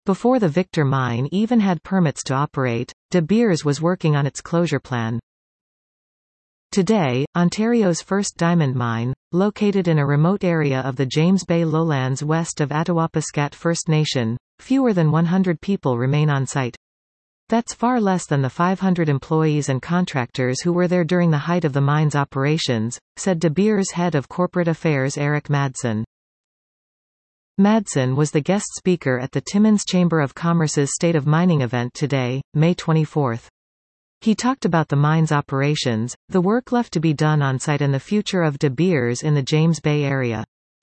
Before the Victor mine even had permits to operate, De Beers was working on its closure plan. Today, Ontario's first diamond mine, located in a remote area of the James Bay lowlands west of Attawapiskat First Nation, fewer than 100 people remain on site. That's far less than the 500 employees and contractors who were there during the height of the mine's operations, said De Beers head of corporate affairs Eric Madsen. Madsen was the guest speaker at the Timmins Chamber of Commerce's State of Mining event today, May 24. He talked about the mine's operations, the work left to be done on site and the future of De Beers in the James Bay area.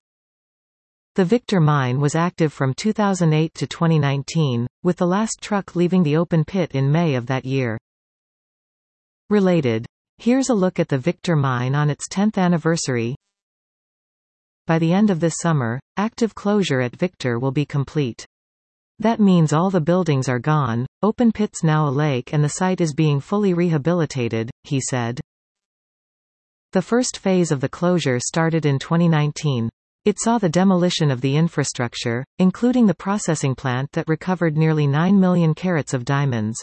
The Victor mine was active from 2008 to 2019, with the last truck leaving the open pit in May of that year. Related. Here's a look at the Victor mine on its 10th anniversary. By the end of this summer, active closure at Victor will be complete. That means all the buildings are gone, open pits now a lake, and the site is being fully rehabilitated, he said. The first phase of the closure started in 2019. It saw the demolition of the infrastructure, including the processing plant that recovered nearly 9 million carats of diamonds.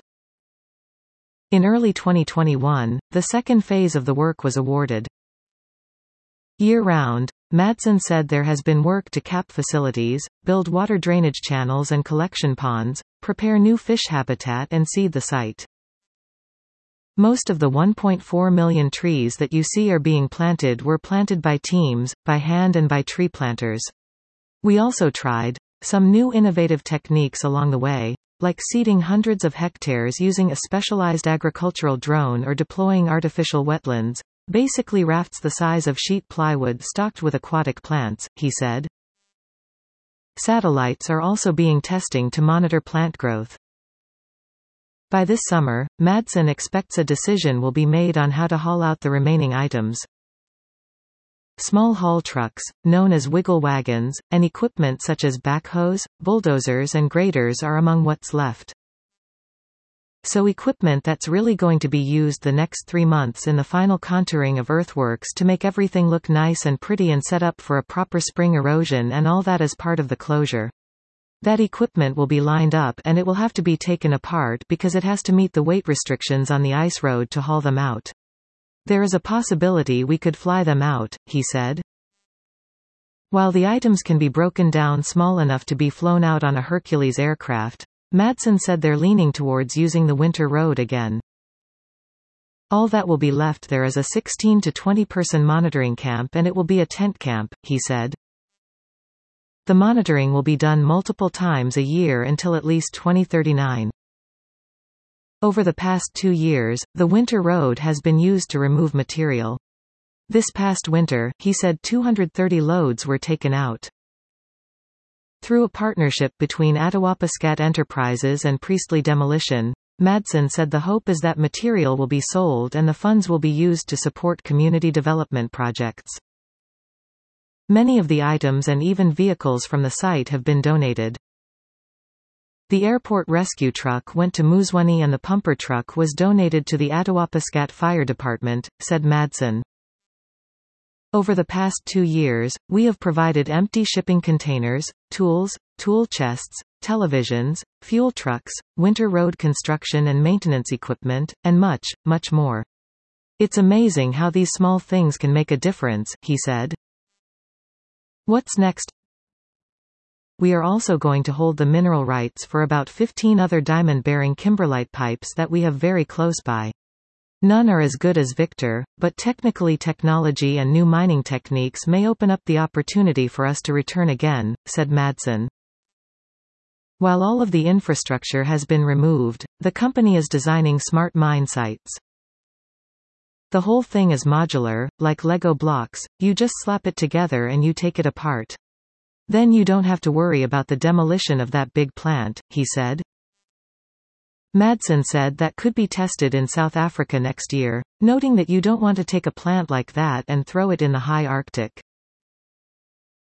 In early 2021, the second phase of the work was awarded. Year-round, Madsen said there has been work to cap facilities, build water drainage channels and collection ponds, prepare new fish habitat and seed the site. Most of the 1.4 million trees that you see are being planted were planted by teams, by hand and by tree planters. We also tried some new innovative techniques along the way, like seeding hundreds of hectares using a specialized agricultural drone or deploying artificial wetlands. Basically rafts the size of sheet plywood stocked with aquatic plants, he said. Satellites are also being testing to monitor plant growth. By this summer, Madsen expects a decision will be made on how to haul out the remaining items. Small haul trucks, known as wiggle wagons, and equipment such as backhoes, bulldozers and graders are among what's left. So equipment that's really going to be used the next 3 months in the final contouring of earthworks to make everything look nice and pretty and set up for a proper spring erosion and all that as part of the closure. That equipment will be lined up and it will have to be taken apart because it has to meet the weight restrictions on the ice road to haul them out. There is a possibility we could fly them out, he said. While the items can be broken down small enough to be flown out on a Hercules aircraft, Madsen said they're leaning towards using the winter road again. All that will be left there is a 16 to 20 person monitoring camp and it will be a tent camp, he said. The monitoring will be done multiple times a year until at least 2039. Over the past 2 years, the winter road has been used to remove material. This past winter, he said 230 loads were taken out. Through a partnership between Attawapiskat Enterprises and Priestley Demolition, Madsen said the hope is that material will be sold and the funds will be used to support community development projects. Many of the items and even vehicles from the site have been donated. The airport rescue truck went to Muzwani and the pumper truck was donated to the Attawapiskat Fire Department, said Madsen. Over the past 2 years, we have provided empty shipping containers, tools, tool chests, televisions, fuel trucks, winter road construction and maintenance equipment, and much, much more. It's amazing how these small things can make a difference, he said. What's next? We are also going to hold the mineral rights for about 15 other diamond-bearing kimberlite pipes that we have very close by. None are as good as Victor, but technically technology and new mining techniques may open up the opportunity for us to return again, said Madsen. While all of the infrastructure has been removed, the company is designing smart mine sites. The whole thing is modular, like Lego blocks, you just slap it together and you take it apart. Then you don't have to worry about the demolition of that big plant, he said. Madsen said that could be tested in South Africa next year, noting that you don't want to take a plant like that and throw it in the high Arctic.